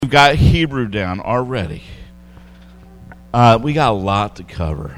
We've got Hebrew down already. We got a lot to cover.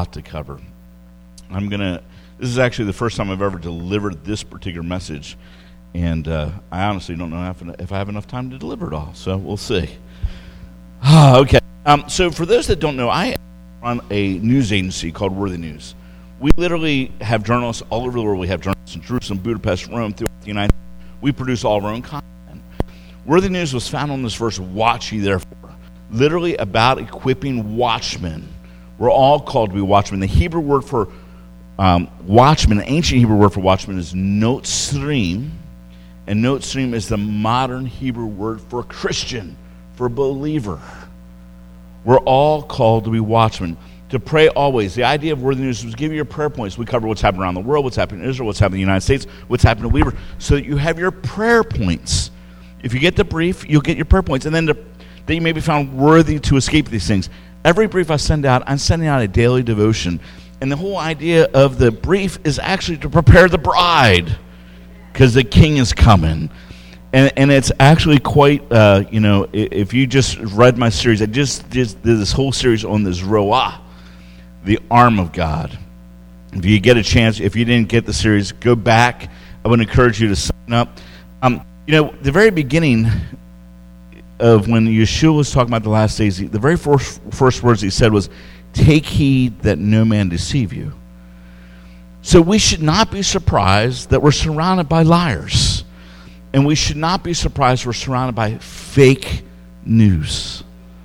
This is actually the first time I've ever delivered this particular message, and I honestly don't know if I have enough time to deliver it all, so we'll see. Okay. So for those that don't know, I run a news agency called Worthy News. We literally have journalists all over the world. We have journalists in Jerusalem, Budapest, Rome, throughout the United States. We produce all of our own content. Worthy News was founded on this verse, watch ye therefore, literally about equipping watchmen. We're all called to be watchmen. The Hebrew word for watchman, the ancient Hebrew word for watchman is notzrim, and notzrim is the modern Hebrew word for Christian, for believer. We're all called to be watchmen, to pray always. The idea of Worthy News was give you your prayer points. We cover what's happening around the world, what's happening in Israel, what's happening in the United States, what's happening to believers, so that you have your prayer points. If you get the brief, you'll get your prayer points, and then that you may be found worthy to escape these things. Every brief I send out, I'm sending out a daily devotion, and the whole idea of the brief is actually to prepare the bride, because the king is coming. And it's actually quite, if you just read my series, I just did this whole series on this Roah, the arm of God. If you get a chance, if you didn't get the series, go back. I would encourage you to sign up. The very beginning of when Yeshua was talking about the last days, the very first words he said was, take heed that no man deceive you. So we should not be surprised that we're surrounded by liars. And we should not be surprised we're surrounded by fake news.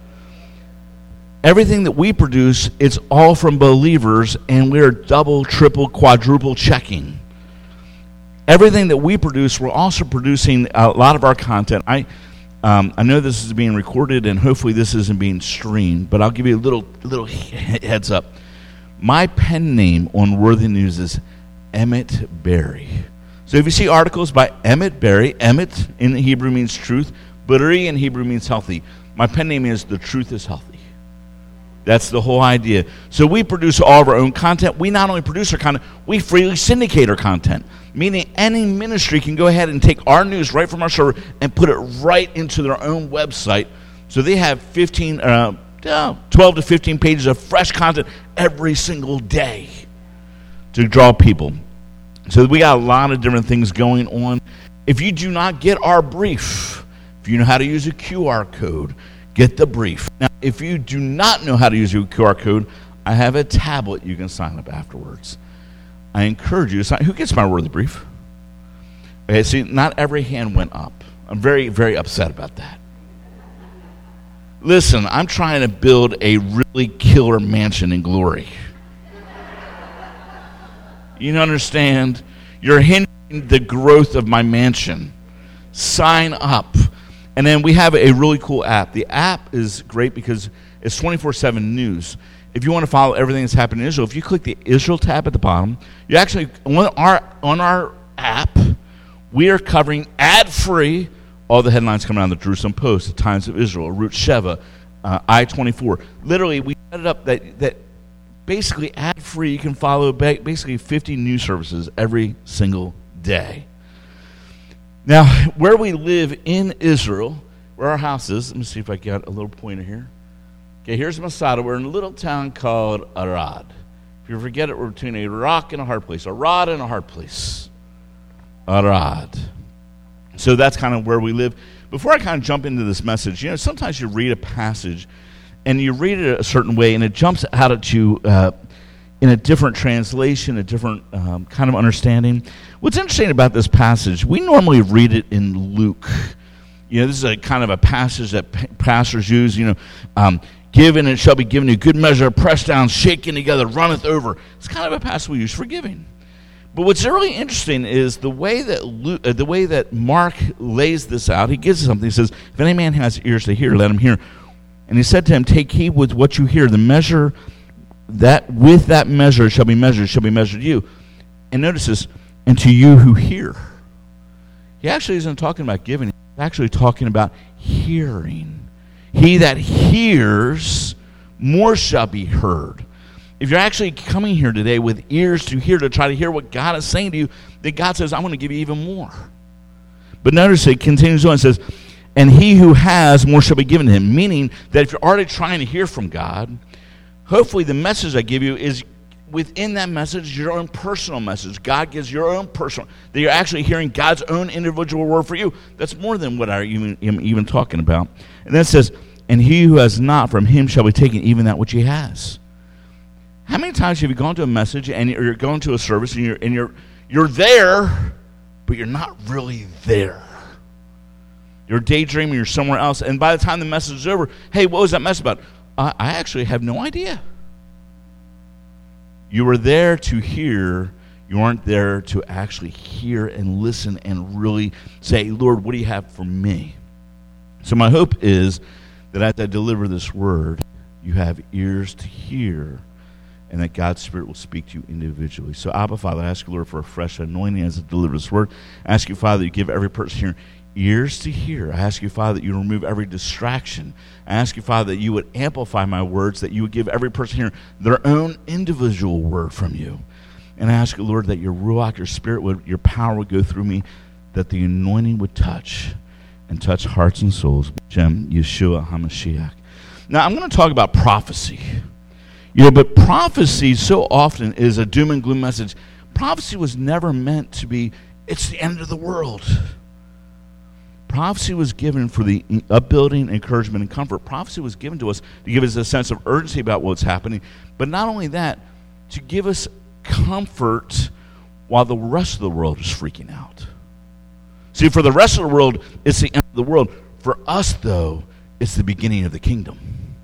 Everything that we produce, it's all from believers, and we're double, triple, quadruple checking. Everything that we produce, we're also producing a lot of our content. I know this is being recorded, and hopefully this isn't being streamed, but I'll give you a little heads up. My pen name on Worthy News is Emmett Berry. So if you see articles by Emmett Berry, Emmett in Hebrew means truth, Berry in Hebrew means healthy. My pen name is The Truth is Healthy. That's the whole idea. So we produce all of our own content. We not only produce our content, we freely syndicate our content, meaning any ministry can go ahead and take our news right from our server and put it right into their own website. So they have 12 to 15 pages of fresh content every single day to draw people. So we got a lot of different things going on. If you do not get our brief, if you know how to use a QR code, get the brief. Now, if you do not know how to use a QR code, I have a tablet you can sign up afterwards. I encourage you to sign. Who gets my Worthy brief? Okay, see, not every hand went up. I'm very, very upset about that. Listen, I'm trying to build a really killer mansion in glory. You don't understand? You're hindering the growth of my mansion. Sign up. And then we have a really cool app. The app is great because it's 24/7 news. If you want to follow everything that's happening in Israel, if you click the Israel tab at the bottom, you actually, on our app, we are covering ad-free all the headlines coming out of the Jerusalem Post, the Times of Israel, Route Sheva, I-24. Literally, we set it up that basically ad-free, you can follow basically 50 news services every single day. Now, where we live in Israel, where our house is, let me see if I got a little pointer here. Okay, here's Masada. We're in a little town called Arad. If you forget it, we're between a rock and a hard place. Arad and a hard place. Arad. So that's kind of where we live. Before I kind of jump into this message, sometimes you read a passage and you read it a certain way, and it jumps out at you in a different translation, a different kind of understanding. What's interesting about this passage, we normally read it in Luke. This is a kind of a passage that pastors use, given it shall be given you, good measure, pressed down, shaken together, runneth over. It's kind of a passage we use for giving. But what's really interesting is the way that Mark lays this out. He gives us something. He says, if any man has ears to hear, let him hear. And he said to him, take heed with what you hear. The measure that with that measure shall be measured to you. And notice this, and to you who hear. He actually isn't talking about giving. He's actually talking about hearing. He that hears, more shall be heard. If you're actually coming here today with ears to hear, to try to hear what God is saying to you, then God says, I'm going to give you even more. But notice it continues on. It says, And he who has, more shall be given to him. Meaning that if you're already trying to hear from God, hopefully the message I give you is within that message, your own personal message. God gives your own personal, that you're actually hearing God's own individual word for you. That's more than what I'm even talking about. And then it says, and he who has not, from him shall be taken even that which he has. How many times have you gone to a message and you're going to a service and you're there, but you're not really there? You're daydreaming, you're somewhere else, and by the time the message is over, hey, what was that message about? I actually have no idea. You were there to hear. You weren't there to actually hear and listen and really say, Lord, what do you have for me? So my hope is that as I deliver this word, you have ears to hear, and that God's Spirit will speak to you individually. So Abba, Father, I ask you, Lord, for a fresh anointing as I deliver this word. I ask you, Father, that you give every person here ears to hear. I ask you, Father, that you remove every distraction. I ask you, Father, that you would amplify my words, that you would give every person here their own individual word from you. And I ask you, Lord, that your Ruach, your Spirit, your power would go through me, that the anointing would touch hearts and souls. B'Shem Yeshua HaMashiach. Now, I'm going to talk about prophecy. But prophecy so often is a doom and gloom message. Prophecy was never meant to be, it's the end of the world. Prophecy was given for the upbuilding, encouragement, and comfort. Prophecy was given to us to give us a sense of urgency about what's happening. But not only that, to give us comfort while the rest of the world is freaking out. See, for the rest of the world, it's the end of the world. For us, though, it's the beginning of the kingdom.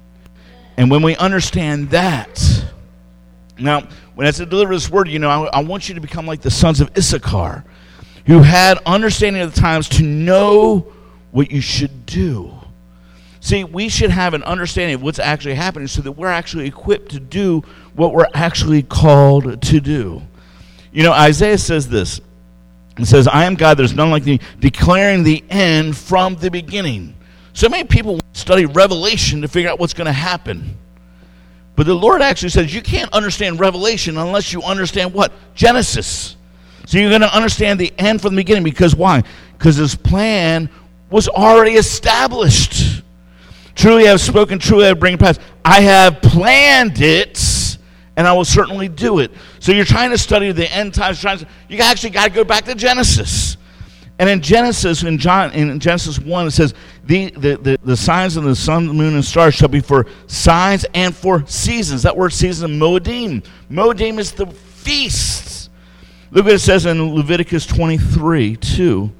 And when we understand that, now, when I deliver this word, I want you to become like the sons of Issachar, who had understanding of the times to know what you should do. See, we should have an understanding of what's actually happening so that we're actually equipped to do what we're actually called to do. Isaiah says this. It says, I am God, there's none like me, declaring the end from the beginning. So many people study Revelation to figure out what's going to happen. But the Lord actually says you can't understand Revelation unless you understand what? Genesis. So you're going to understand the end from the beginning. Because why? Because his plan was already established. Truly I have spoken, truly I have bring it past. I have planned it, and I will certainly do it. So you're trying to study the end times. You actually got to go back to Genesis. And in Genesis, in Genesis 1, it says, the signs of the sun, the moon, and stars shall be for signs and for seasons. That word season, Moedim. Moedim is the feasts. Look what it says in Leviticus 23:2.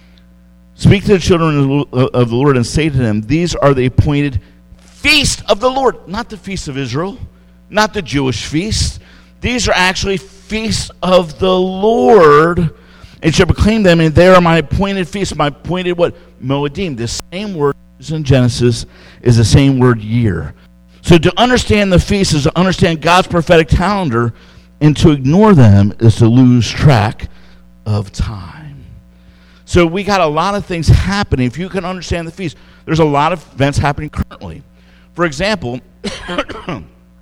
Speak to the children of the Lord and say to them, these are the appointed feast of the Lord. Not the feast of Israel, not the Jewish feast. These are actually feasts of the Lord. And shall proclaim them, and they are my appointed feasts. My appointed what? Moedim. The same word in Genesis is the same word year. So to understand the feasts is to understand God's prophetic calendar, and to ignore them is to lose track of time. So we got a lot of things happening. If you can understand the feast, there's a lot of events happening currently. For example, on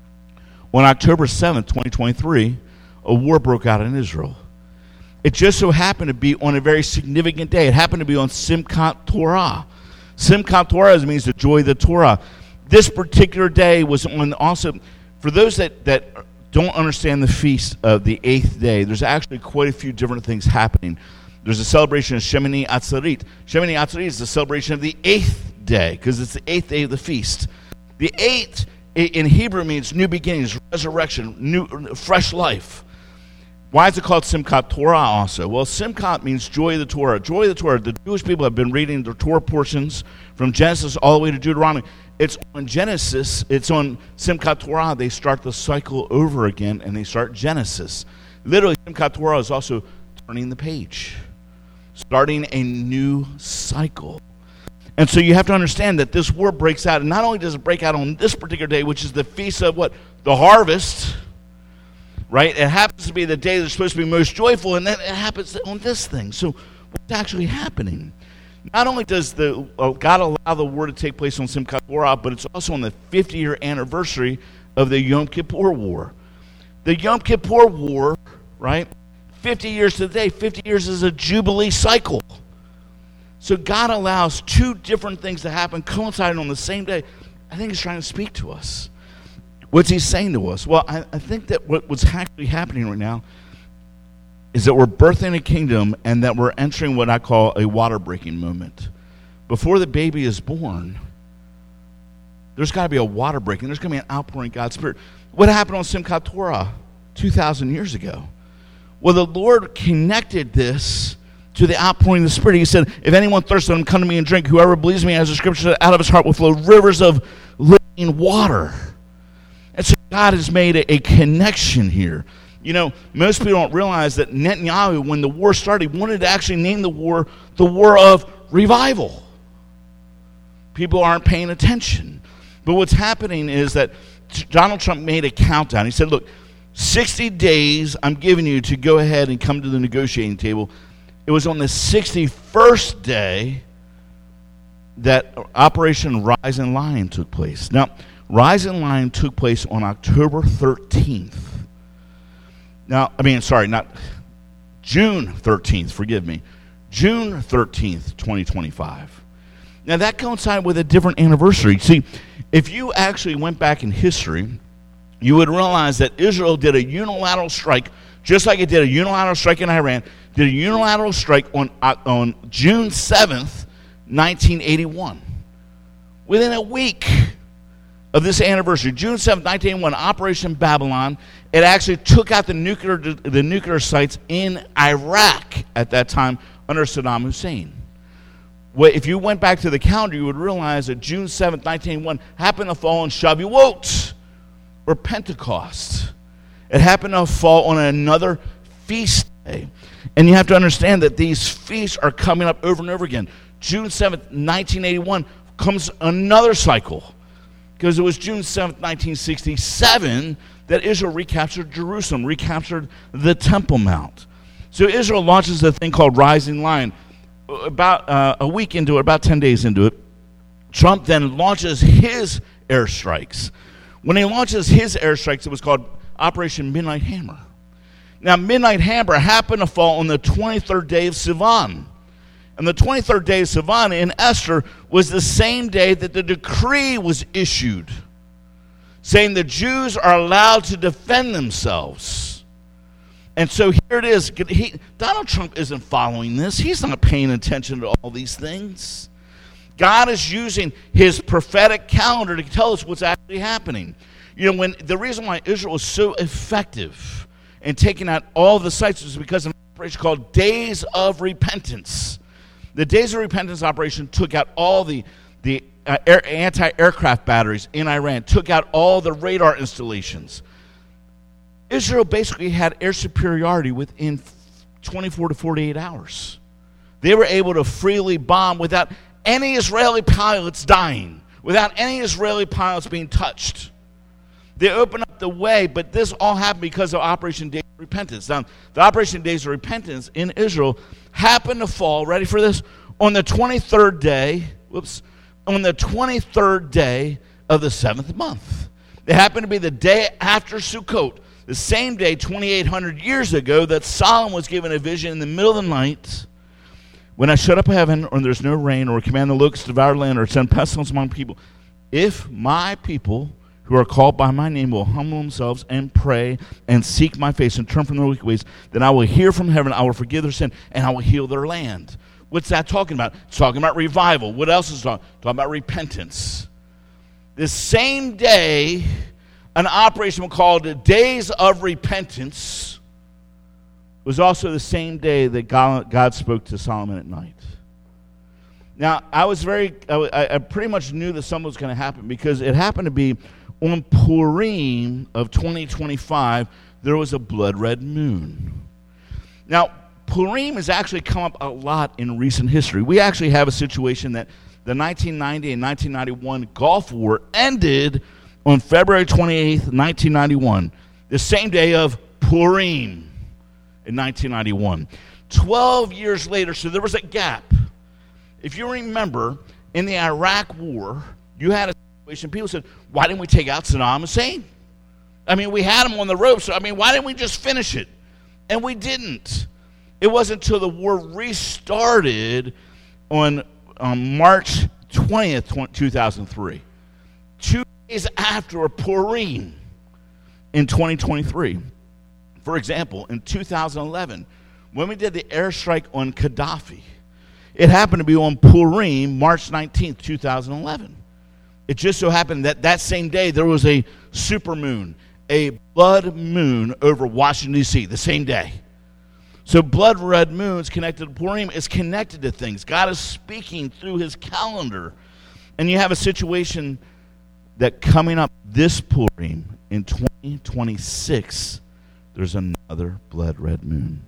October 7th, 2023, a war broke out in Israel. It just so happened to be on a very significant day. It happened to be on Simchat Torah. Simchat Torah means the joy of the Torah. This particular day was on also, for those that don't understand the feast of the 8th day, there's actually quite a few different things happening. There's a celebration of Shemini Atzerit. Shemini Atzerit is the celebration of the 8th day, because it's the 8th day of the feast. The 8th in Hebrew means new beginnings, resurrection, new, fresh life. Why is it called Simchat Torah also? Well, Simchat means joy of the Torah. Joy of the Torah. The Jewish people have been reading the Torah portions from Genesis all the way to Deuteronomy. It's on Genesis. It's on Simchat Torah. They start the cycle over again, and they start Genesis. Literally, Simchat Torah is also turning the page, starting a new cycle. And so you have to understand that this war breaks out, and not only does it break out on this particular day, which is the feast of what? The harvest. Right? It happens to be the day that's supposed to be most joyful, and then it happens on this thing. So what's actually happening? Not only does God allow the war to take place on Simchat Torah, but it's also on the 50-year anniversary of the Yom Kippur War. The Yom Kippur War, right? 50 years to the day. 50 years is a jubilee cycle. So God allows two different things to happen coinciding on the same day. I think he's trying to speak to us. What's he saying to us? Well, I think that what's actually happening right now is that we're birthing a kingdom and that we're entering what I call a water breaking moment. Before the baby is born, there's got to be a water breaking. There's going to be an outpouring of God's Spirit. What happened on Simchat Torah 2,000 years ago? Well, the Lord connected this to the outpouring of the Spirit. He said, if anyone thirsts, let him come to me and drink. Whoever believes me, as the Scripture said, out of his heart will flow rivers of living water. And so God has made a connection here. You know, most people don't realize that Netanyahu, when the war started, wanted to actually name the war of revival. People aren't paying attention. But what's happening is that Donald Trump made a countdown. He said, look, 60 days I'm giving you to go ahead and come to the negotiating table. It was on the 61st day that Operation Rising Lion took place. Now, Rising Lion took place on October 13th. June 13th, forgive me. June 13th, 2025. Now, that coincided with a different anniversary. See, if you actually went back in history, you would realize that Israel did a unilateral strike, just like it did a unilateral strike in Iran, did a unilateral strike on June 7th, 1981. Within a week of this anniversary, June 7th, 1981, Operation Babylon, it actually took out the nuclear sites in Iraq at that time under Saddam Hussein. Well, if you went back to the calendar, you would realize that June 7th, 1981 happened to fall on Shavuot, or Pentecost. It happened to fall on another feast day. And you have to understand that these feasts are coming up over and over again. June 7th, 1981 comes another cycle, because it was June 7th, 1967 that Israel recaptured Jerusalem, recaptured the Temple Mount. So Israel launches a thing called Rising Lion. About a week into it, about 10 days into it, Trump then launches his airstrikes. When he launches his airstrikes, it was called Operation Midnight Hammer. Now, Midnight Hammer happened to fall on the 23rd day of Sivan. And the 23rd day of Sivan in Esther was the same day that the decree was issued, saying the Jews are allowed to defend themselves. And so here it is. Donald Trump isn't following this. He's not paying attention to all these things. God is using his prophetic calendar to tell us what's actually happening. You know, the reason why Israel was so effective in taking out all the sites was because of an operation called Days of Repentance. The Days of Repentance operation took out all the anti-aircraft batteries in Iran, took out all the radar installations. Israel basically had air superiority within 24 to 48 hours. They were able to freely bomb without any Israeli pilots dying, without any Israeli pilots being touched. They opened up the way, but this all happened because of Operation Days of Repentance. Now, the Operation Days of Repentance in Israel happened to fall, ready for this, on the 23rd day, on the 23rd day of the 7th month. It happened to be the day after Sukkot, the same day 2,800 years ago that Solomon was given a vision in the middle of the night. When I shut up heaven, or there's no rain, or command the locusts to devour land, or send pestilence among people, if my people who are called by my name will humble themselves and pray and seek my face and turn from their wicked ways, then I will hear from heaven, I will forgive their sin, and I will heal their land. What's that talking about? It's talking about revival. What else is it talking about? Repentance. This same day, an operation called Days of Repentance was also the same day that God spoke to Solomon at night. Now, I pretty much knew that something was going to happen because it happened to be on Purim of 2025, there was a blood red moon. Now, Purim has actually come up a lot in recent history. We actually have a situation that the 1990 and 1991 Gulf War ended on February 28th, 1991, the same day of Purim in 1991. 12 years later, so there was a gap. If you remember, in the Iraq War, you had a situation, people said, why didn't we take out Saddam Hussein? I mean, we had him on the ropes, so why didn't we just finish it? And we didn't. It wasn't until the war restarted on March 20th, 2003, 2 days after Purim in 2023. For example, in 2011, when we did the airstrike on Gaddafi, it happened to be on Purim, March 19th, 2011. It just so happened that that same day there was a supermoon, a blood moon over Washington, D.C., the same day. So blood red moons connected to Purim is connected to things. God is speaking through his calendar. And you have a situation that coming up this Purim in 2026, there's another blood red moon.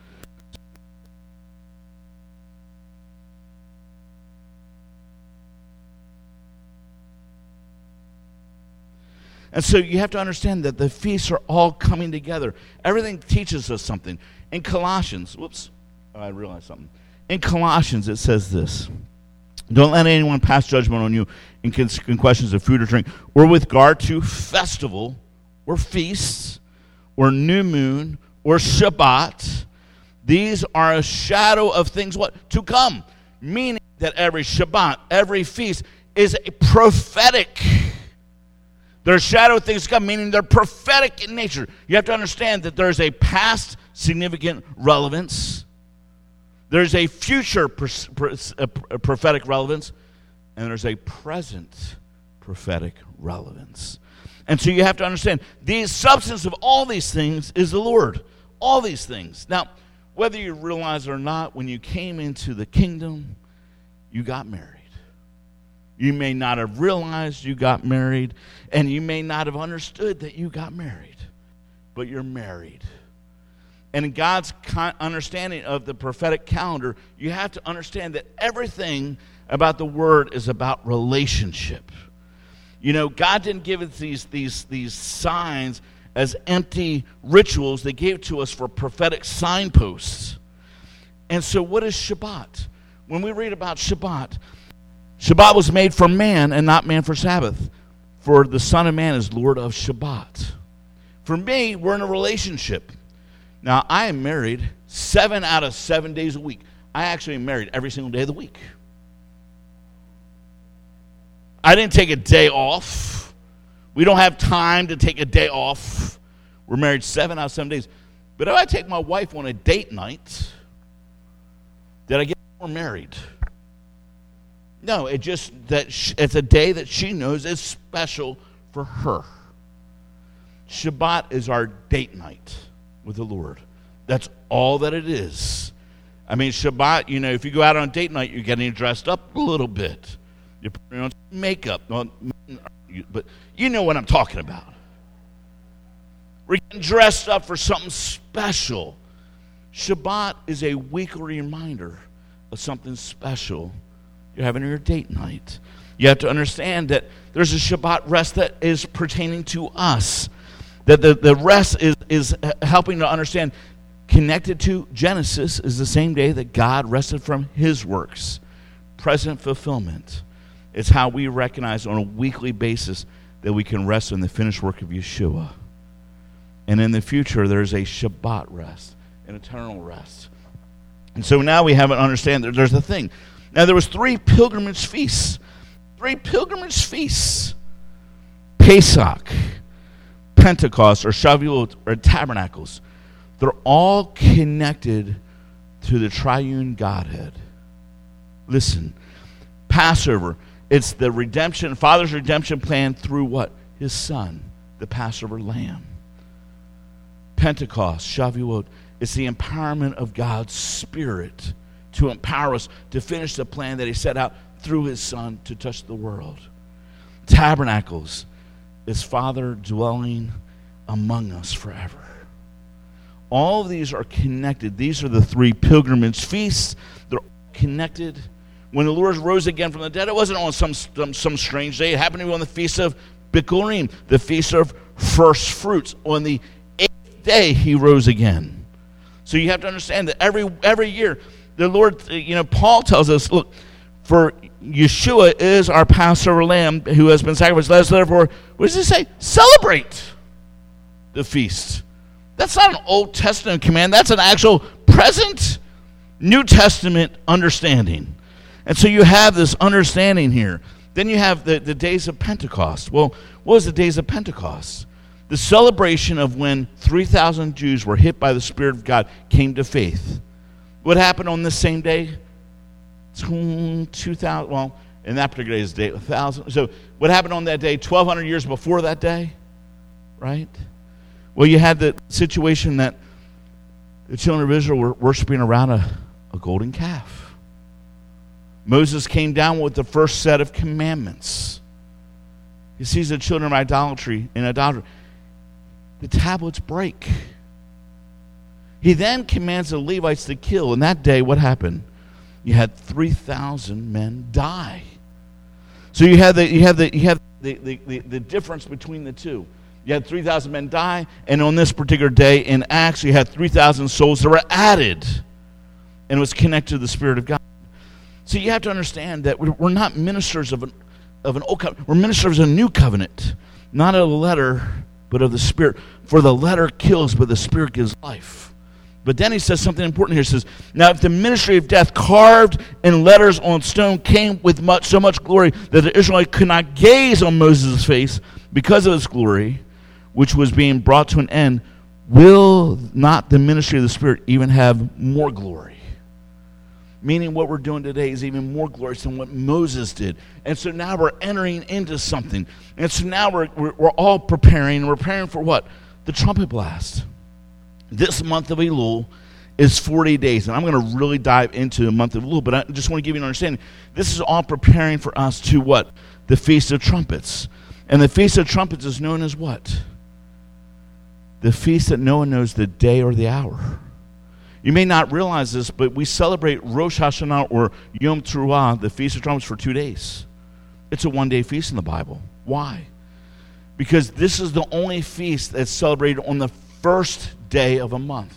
And so you have to understand that the feasts are all coming together. Everything teaches us something. In Colossians, I realized something. In Colossians, it says this: don't let anyone pass judgment on you in questions of food or drink, or with regard to festival, or feasts, or new moon, or Shabbat. These are a shadow of things what? To come. Meaning that every Shabbat, every feast is a prophetic. They're a shadow of things to come, meaning they're prophetic in nature. You have to understand that there's a past significant relevance. There's a future prophetic relevance. And there's a present prophetic relevance. And so you have to understand, the substance of all these things is the Lord. All these things. Now, whether you realize it or not, when you came into the kingdom, you got married. You may not have realized you got married, and you may not have understood that you got married, but you're married. And in God's understanding of the prophetic calendar, you have to understand that everything about the Word is about relationship. You know, God didn't give us these signs as empty rituals. They gave it to us for prophetic signposts. And so what is Shabbat? When we read about Shabbat, Shabbat was made for man and not man for Sabbath. For the Son of Man is Lord of Shabbat. For me, we're in a relationship. Now, I am married 7 out of 7 days a week. I actually am married every single day of the week. I didn't take a day off. We don't have time to take a day off. We're married 7 out of 7 days. But if I take my wife on a date night, did I get more married? No, it's just that it's a day that she knows is special for her. Shabbat is our date night with the Lord. That's all that it is. I mean, Shabbat, you know, if you go out on date night, you're getting dressed up a little bit. You're putting on makeup. But you know what I'm talking about. We're getting dressed up for something special. Shabbat is a weekly reminder of something special you're having your date night. You have to understand that there's a Shabbat rest that is pertaining to us. That the rest is helping to understand, connected to Genesis is the same day that God rested from his works. Present fulfillment. It's how we recognize on a weekly basis that we can rest in the finished work of Yeshua. And in the future, there's a Shabbat rest, an eternal rest. And so now we have an understanding that there's a thing. Now, there was 3 pilgrimage feasts. 3 pilgrimage feasts. Pesach, Pentecost, or Shavuot, or Tabernacles. They're all connected to the triune Godhead. Listen, Passover, it's the redemption, Father's redemption plan through what? His Son, the Passover Lamb. Pentecost, Shavuot, it's the empowerment of God's Spirit to empower us to finish the plan that he set out through his Son to touch the world. Tabernacles is Father dwelling among us forever. All of these are connected. These are the 3 pilgrimage feasts. They're connected. When the Lord rose again from the dead, it wasn't on some strange day. It happened to be on the Feast of Bikurim, the Feast of First Fruits. On the 8th day, he rose again. So you have to understand that every year, the Lord, Paul tells us, look, for Yeshua is our Passover lamb who has been sacrificed. Let us therefore, what does it say? Celebrate the feast. That's not an Old Testament command. That's an actual present New Testament understanding. And so you have this understanding here. Then you have the days of Pentecost. Well, what was the days of Pentecost? The celebration of when 3,000 Jews were hit by the Spirit of God, came to faith. What happened on this same day? 2,000, well, in that particular day's day, 1,000. So what happened on that day, 1,200 years before that day? Right? Well, you had the situation that the children of Israel were worshiping around a golden calf. Moses came down with the first set of commandments. He sees the children of idolatry in idolatry. The tablets break. He then commands the Levites to kill. And that day, what happened? You had 3,000 men die. So you have the difference between the two. You had 3,000 men die, and on this particular day in Acts, you had 3,000 souls that were added, and it was connected to the Spirit of God. So you have to understand that we're not ministers of an old covenant. We're ministers of a new covenant, not of the letter, but of the Spirit. For the letter kills, but the Spirit gives life. But then he says something important here. He says, now if the ministry of death carved in letters on stone came with so much glory that the Israelite could not gaze on Moses' face because of his glory, which was being brought to an end, will not the ministry of the Spirit even have more glory? Meaning what we're doing today is even more glorious than what Moses did. And so now we're entering into something. And so now we're all preparing. We're preparing for what? The trumpet blast. This month of Elul is 40 days. And I'm going to really dive into the month of Elul, but I just want to give you an understanding. This is all preparing for us to what? The Feast of Trumpets. And the Feast of Trumpets is known as what? The feast that no one knows the day or the hour. You may not realize this, but we celebrate Rosh Hashanah or Yom Teruah, the Feast of Trumpets, for 2 days. It's a one-day feast in the Bible. Why? Because this is the only feast that's celebrated on the first day of a month.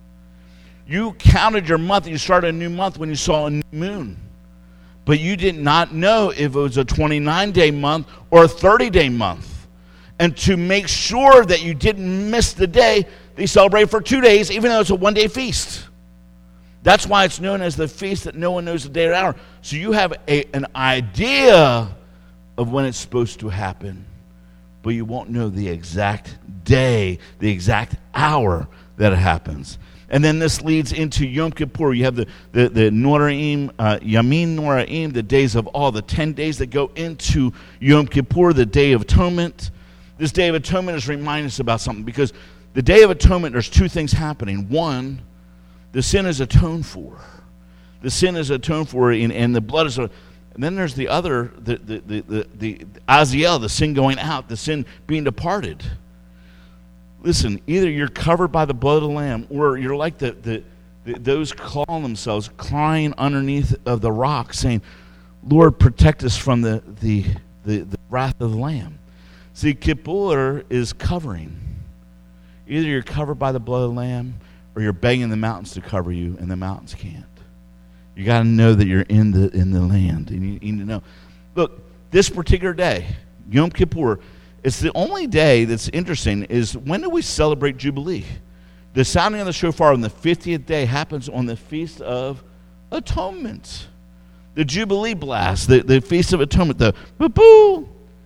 You counted your month, and you started a new month when you saw a new moon. But you did not know if it was a 29-day month or a 30-day month. And to make sure that you didn't miss the day, they celebrate for 2 days, even though it's a one-day feast. That's why it's known as the feast that no one knows the day or hour. So you have an idea of when it's supposed to happen, but you won't know the exact day, the exact hour that it happens. And then this leads into Yom Kippur. You have the Noraim, Yamin Noraim, the days of awe, the 10 days that go into Yom Kippur, the Day of Atonement. This Day of Atonement is reminding us about something, because the Day of Atonement, there's two things happening. One, the sin is atoned for. The sin is atoned for, and the blood is. And then there's the other, the Aziel, the sin going out, the sin being departed. Listen, either you're covered by the blood of the Lamb, or you're like those calling themselves, crying underneath of the rock, saying, Lord, protect us from the wrath of the Lamb. See, Kippur is covering. Either you're covered by the blood of the Lamb, or you're begging the mountains to cover you, and the mountains can't. You got to know that you're in the land, and you need to know. Look, this particular day, Yom Kippur, it's the only day that's interesting. Is when do we celebrate Jubilee? The sounding of the shofar on the 50th day happens on the Feast of Atonement, the Jubilee blast, the Feast of Atonement, the boo-boo.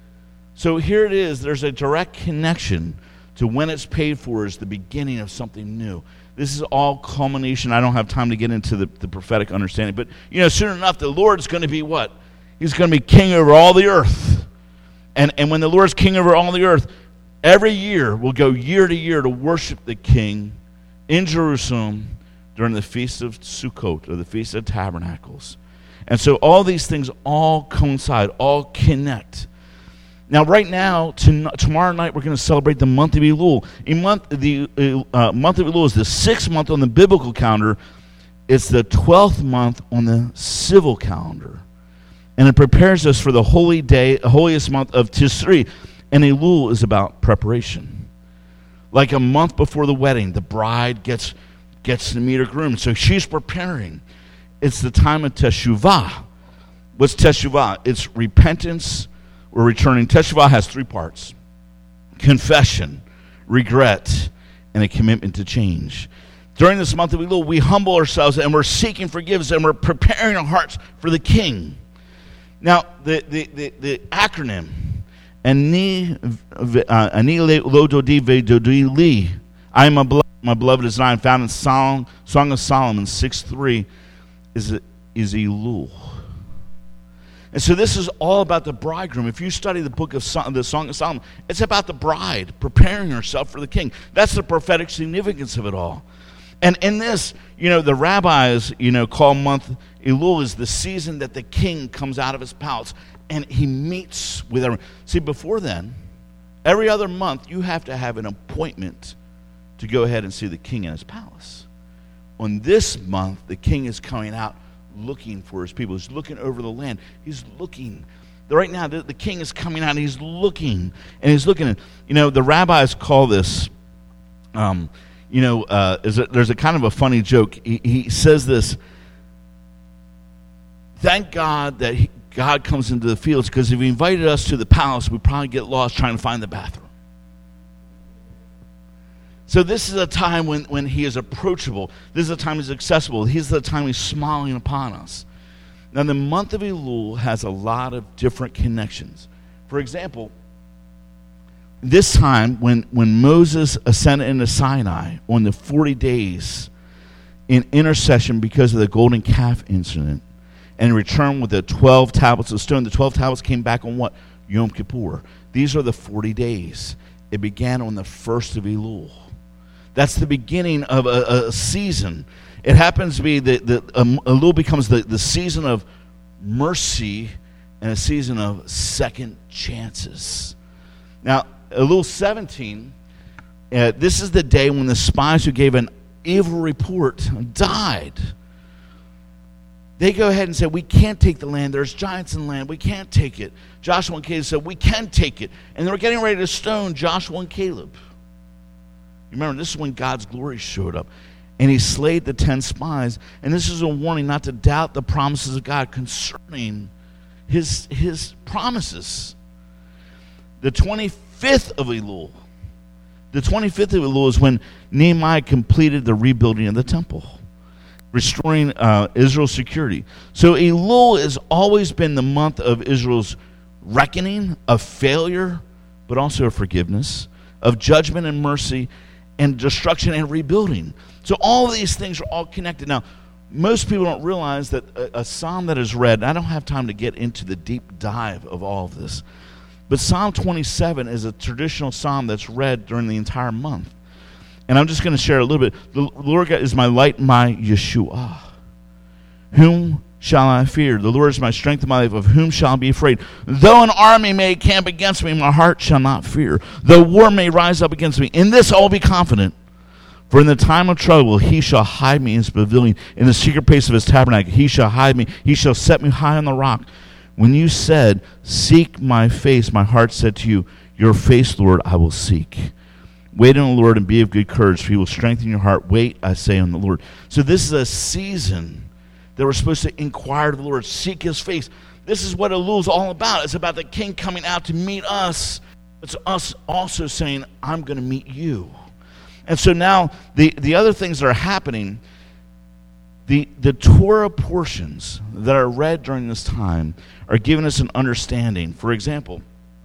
So here it is. There's a direct connection to when it's paid for is the beginning of something new. This is all culmination. I don't have time to get into the prophetic understanding. But, soon enough, the Lord's going to be what? He's going to be king over all the earth. And when the Lord's king over all the earth, every year we'll go year to year to worship the king in Jerusalem during the Feast of Sukkot, or the Feast of Tabernacles. And so all these things all coincide, all connect. Now, right now, tomorrow night, we're going to celebrate the month of Elul. The month of Elul is the 6th month on the biblical calendar. It's the 12th month on the civil calendar. And it prepares us for the holy day, holiest month of Tisri. And Elul is about preparation. Like a month before the wedding, the bride gets to meet her groom. So she's preparing. It's the time of Teshuvah. What's Teshuvah? It's repentance. We're returning. Teshuvah has 3 parts: confession, regret, and a commitment to change. During this month of Elul, we humble ourselves and we're seeking forgiveness and we're preparing our hearts for the King. Now, the acronym, Ani Lododi Vedodi Li, I am my beloved is nine, found in Song of Solomon 6:3, is Elul. And so this is all about the bridegroom. If you study the book of the Song of Solomon, it's about the bride preparing herself for the king. That's the prophetic significance of it all. And in this, the rabbis, call month Elul is the season that the king comes out of his palace and he meets with everyone. See, before then, every other month you have to have an appointment to go ahead and see the king in his palace. On this month, the king is coming out looking for his people. He's looking over the land. He's looking. Right now, the king is coming out and he's looking. And he's looking at, the rabbis call this, there's a kind of a funny joke. He says this, thank God that God comes into the fields, because if he invited us to the palace, we'd probably get lost trying to find the bathroom. So this is a time when he is approachable. This is a time he's accessible. This is the time he's smiling upon us. Now, the month of Elul has a lot of different connections. For example, this time when Moses ascended into Sinai on the 40 days in intercession because of the golden calf incident and returned with the 12 tablets of stone, the 12 tablets came back on what? Yom Kippur. These are the 40 days. It began on the 1st of Elul. That's the beginning of a season. It happens to be that Elul becomes the season of mercy and a season of second chances. Now, Elul 17, this is the day when the spies who gave an evil report died. They go ahead and say, we can't take the land. There's giants in the land. We can't take it. Joshua and Caleb said, we can take it. And they're getting ready to stone Joshua and Caleb. Remember, this is when God's glory showed up. And he slayed the 10 spies. And this is a warning not to doubt the promises of God concerning his promises. The 25th of Elul. The 25th of Elul is when Nehemiah completed the rebuilding of the temple, restoring Israel's security. So Elul has always been the month of Israel's reckoning, of failure, but also of forgiveness, of judgment and mercy, and destruction and rebuilding. So all of these things are all connected. Now, most people don't realize that a psalm that is read, and I don't have time to get into the deep dive of all of this, but Psalm 27 is a traditional psalm that's read during the entire month. And I'm just going to share a little bit. The Lord God is my light, my Yeshua. Whom shall I fear? The Lord is my strength and my life. Of whom shall I be afraid? Though an army may camp against me, my heart shall not fear. Though war may rise up against me, in this I will be confident. For in the time of trouble he shall hide me in his pavilion. In the secret place of his tabernacle he shall hide me. He shall set me high on the rock. When you said, seek my face, my heart said to you, your face, Lord, I will seek. Wait on the Lord and be of good courage, for he will strengthen your heart. Wait, I say, on the Lord. So this is a season that we're supposed to inquire to the Lord, seek his face. This is what Elul is all about. It's about the king coming out to meet us. It's us also saying, I'm going to meet you. And so now the other things that are happening, the Torah portions that are read during this time are giving us an understanding. For example,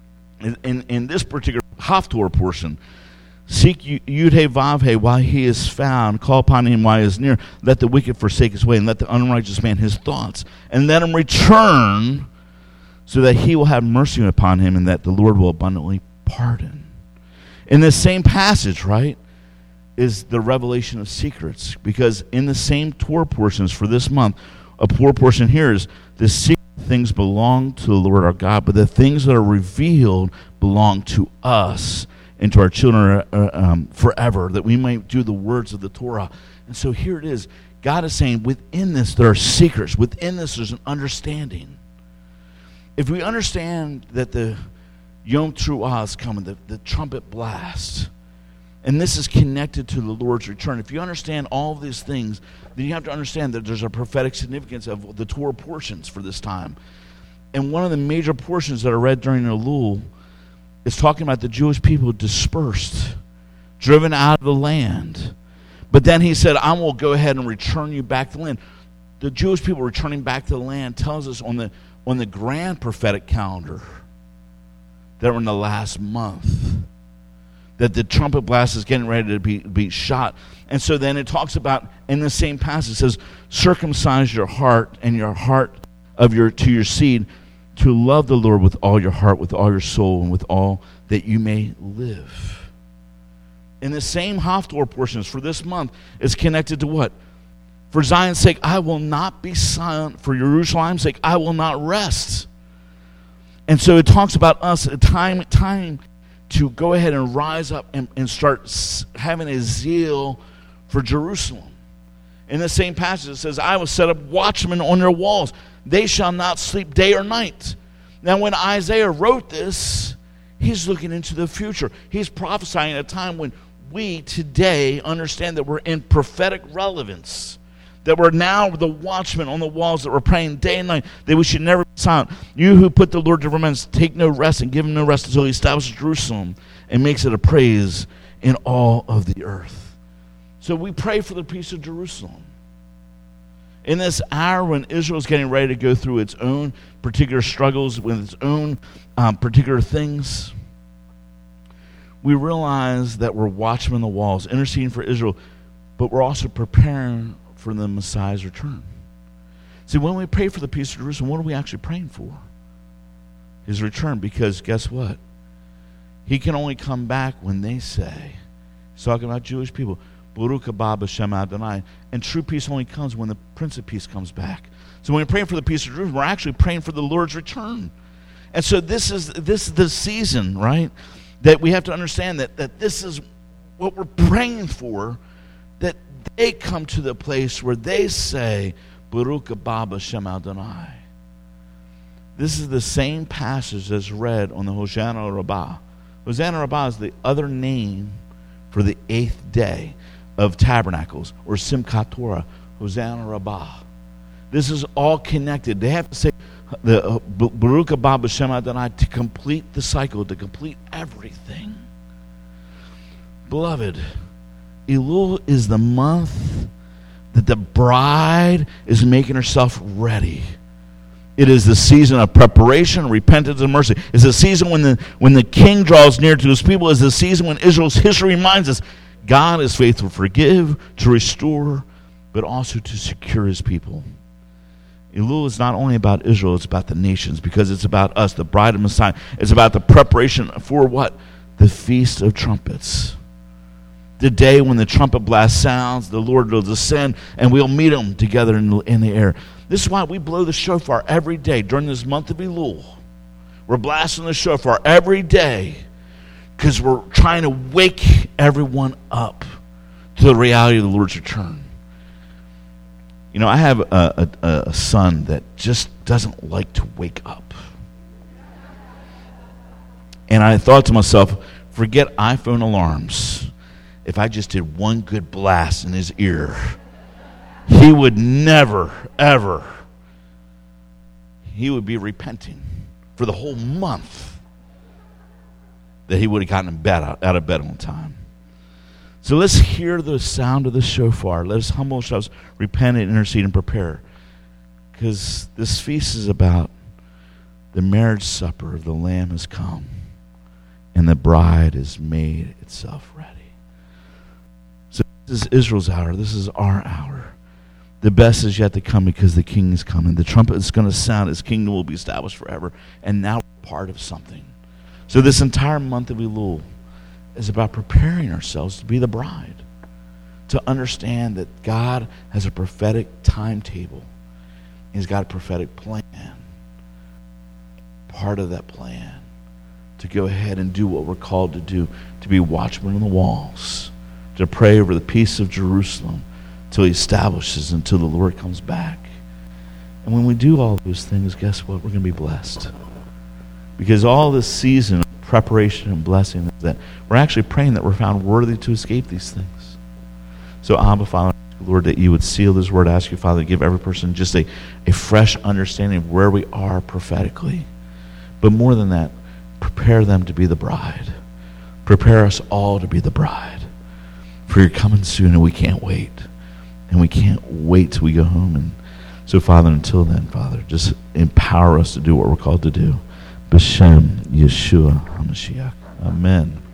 in this particular Haftorah portion, seek Yud-He Vav-He while he is found. Call upon him while he is near. Let the wicked forsake his way, and let the unrighteous man his thoughts. And let him return, so that he will have mercy upon him, and that the Lord will abundantly pardon. In this same passage, right, is the revelation of secrets. Because in the same Torah portions for this month, a Torah portion here is the secret things belong to the Lord our God, but the things that are revealed belong to us and to our children forever, that we might do the words of the Torah. And so here it is. God is saying within this there are secrets. Within this there's an understanding. If we understand that the Yom Teruah is coming, the trumpet blast, and this is connected to the Lord's return. If you understand all of these things, then you have to understand that there's a prophetic significance of the Torah portions for this time. And one of the major portions that are read during Elul is talking about the Jewish people dispersed, driven out of the land. But then he said, I will go ahead and return you back to the land. The Jewish people returning back to the land tells us on the grand prophetic calendar that we're in the last month, that the trumpet blast is getting ready to be shot. And so then it talks about, in the same passage, it says, circumcise your heart and your heart to your seed, to love the Lord with all your heart, with all your soul, and with all that you may live. In the same Haftorah portions for this month is connected to what? For Zion's sake, I will not be silent. For Jerusalem's sake, I will not rest. And so it talks about us, a time to go ahead and rise up and start having a zeal for Jerusalem. In the same passage, it says, I will set up watchmen on your walls. They shall not sleep day or night. Now, when Isaiah wrote this, he's looking into the future. He's prophesying at a time when we today understand that we're in prophetic relevance, that we're now the watchmen on the walls, that we're praying day and night, that we should never be silent. You who put the Lord to remembrance, take no rest and give him no rest until he establishes Jerusalem and makes it a praise in all of the earth. So we pray for the peace of Jerusalem. In this hour when Israel is getting ready to go through its own particular struggles with its own particular things, we realize that we're watchmen on the walls, interceding for Israel, but we're also preparing for the Messiah's return. See, when we pray for the peace of Jerusalem, what are we actually praying for? His return, because guess what? He can only come back when they say, he's talking about Jewish people, Baruch haba b'shem Adonai, and true peace only comes when the Prince of Peace comes back. So when we're praying for the peace of Jerusalem, we're actually praying for the Lord's return. And so this is the season, right, that we have to understand that this is what we're praying for, that they come to the place where they say, Baruch haba b'shem Adonai. This is the same passage that's read on the Hosanna Rabbah. Hosanna Rabbah is the other name for the 8th day of Tabernacles, or Simchat Torah, Hosanna Rabbah. This is all connected. They have to say the Baruch haba b'shem Adonai to complete the cycle, to complete everything. Beloved, Elul is the month that the bride is making herself ready. It is the season of preparation, repentance, and mercy. It's the season when the king draws near to his people. It's the season when Israel's history reminds us God is faithful to forgive, to restore, but also to secure his people. Elul is not only about Israel, it's about the nations, because it's about us, the bride of Messiah. It's about the preparation for what? The Feast of Trumpets. The day when the trumpet blast sounds, the Lord will descend, and we'll meet him together in the air. This is why we blow the shofar every day during this month of Elul. We're blasting the shofar every day because we're trying to wake everyone up to the reality of the Lord's return. You know, I have a son that just doesn't like to wake up. And I thought to myself, forget iPhone alarms. If I just did one good blast in his ear, he would never, ever, he would be repenting for the whole month that he would have gotten out of bed on time. So let's hear the sound of the shofar. Let us humble ourselves, repent, and intercede and prepare. Because this feast is about the marriage supper of the Lamb has come, and the bride has made itself ready. So this is Israel's hour. This is our hour. The best is yet to come because the King is coming. The trumpet is going to sound. His kingdom will be established forever. And now we're part of something. So this entire month of Elul is about preparing ourselves to be the bride, to understand that God has a prophetic timetable. He's got a prophetic plan. Part of that plan to go ahead and do what we're called to do, to be watchmen on the walls, to pray over the peace of Jerusalem till he establishes, until the Lord comes back. And when we do all those things, guess what? We're going to be blessed. Because all this season of preparation and blessing is that we're actually praying that we're found worthy to escape these things. So, Abba, Father, Lord, that you would seal this word. I ask you, Father, to give every person just a fresh understanding of where we are prophetically. But more than that, prepare them to be the bride. Prepare us all to be the bride. for you're coming soon, and we can't wait. And we can't wait till we go home. And so, Father, until then, Father, just empower us to do what we're called to do. B'Shem Yeshua HaMashiach. Amen.